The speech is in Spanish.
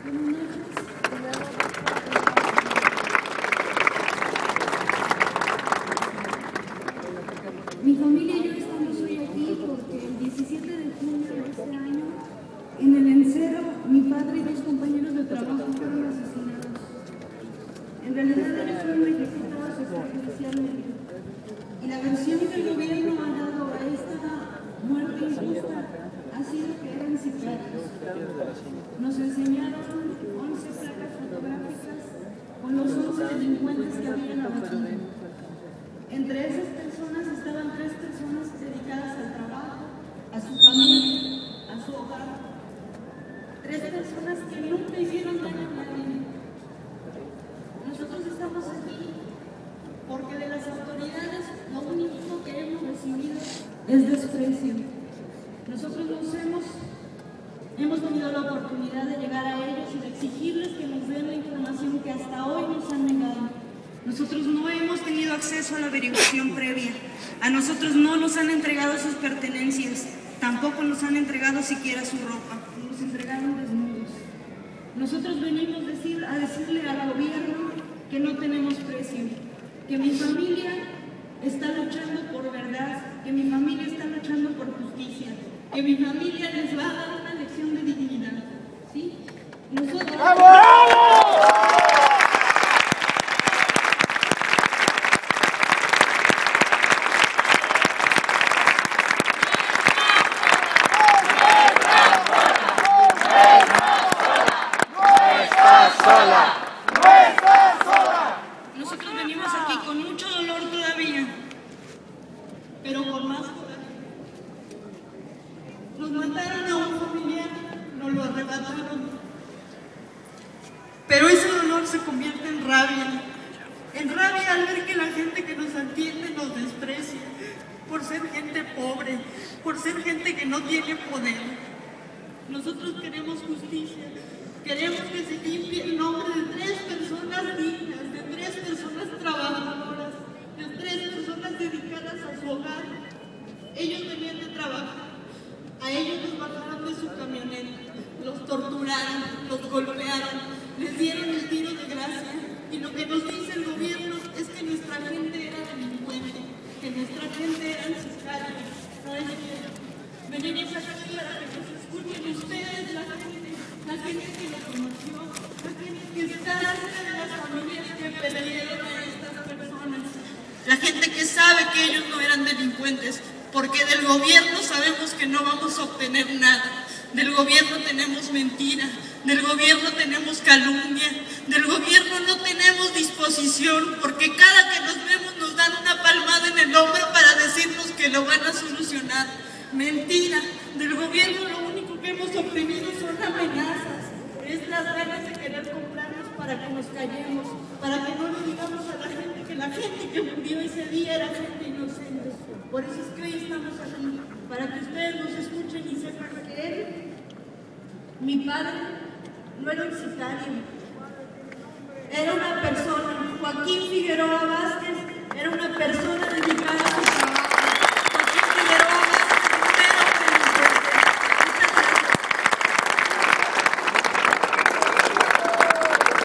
Mi familia y yo estamos hoy aquí porque el 17 de junio de este año, en el Encero, mi padre y dos compañeros de trabajo fueron asesinados. En realidad ellos fueron ejecutados extrajudicialmente. Y la versión que el gobierno ha dado a esta muerte injusta ha sido que eran sicarios. Nos enseñaron 11 placas fotográficas con los 11 delincuentes que habían abatido. Entre esas personas estaban 3 personas dedicadas al trabajo, a su familia, a su hogar. 3 personas que nunca hicieron daño a nadie. Nosotros estamos aquí porque de las autoridades lo único que hemos recibido es desprecio. Nosotros hemos tenido la oportunidad de llegar a ellos y de exigirles que nos den la información que hasta hoy nos han negado. Nosotros no hemos tenido acceso a la averiguación previa. A nosotros no nos han entregado sus pertenencias. Tampoco nos han entregado siquiera su ropa. Nos entregaron desnudos. Nosotros venimos a decirle al gobierno que no tenemos precio, que mi familia está luchando por verdad, que mi familia está luchando por justicia, que mi familia les va a dar una lección de dignidad. ¿Sí? Nosotros... Nosotros venimos aquí con mucho dolor todavía, pero con más coraje. Nos mataron a un familiar, nos lo arrebataron, pero ese dolor se convierte en rabia al ver que la gente que nos atiende nos desprecia, por ser gente pobre, por ser gente que no tiene poder. Nosotros queremos justicia, queremos que se limpie el nombre de 3 personas dignas, de 3 personas trabajadoras, de 3 personas dedicadas a su hogar. Ellos venían de trabajar, a ellos los bajaron de su camioneta, los torturaron, los golpearon, les dieron el tiro de gracia, y lo que nos dice el gobierno es que nuestra gente era delincuente, que nuestra gente eran sicarios. No es cierto. Venimos aquí para que nos escuchen ustedes, la gente que lo conoció, la gente que está cerca de las familias que perdieron a estas personas, la gente que sabe que ellos no eran delincuentes, porque del gobierno sabemos que no vamos a obtener nada. Del gobierno tenemos mentira, del gobierno tenemos calumnia, del gobierno no tenemos disposición, porque cada que nos vemos nos dan una palmada en el hombro para decirnos que lo van a solucionar. Mentira, del gobierno lo único que hemos obtenido son amenazas, es las ganas de querer comprarnos para que nos callemos, para que no le digamos a la gente que murió ese día era gente inocente. Por eso es que hoy estamos aquí, para que ustedes nos escuchen y sepan que él, mi padre, no era un sicario, era una persona